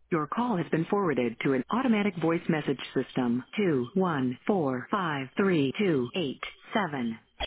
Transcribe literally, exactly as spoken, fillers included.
Your call has been forwarded to an automatic voice message system. two one four five three two eight seven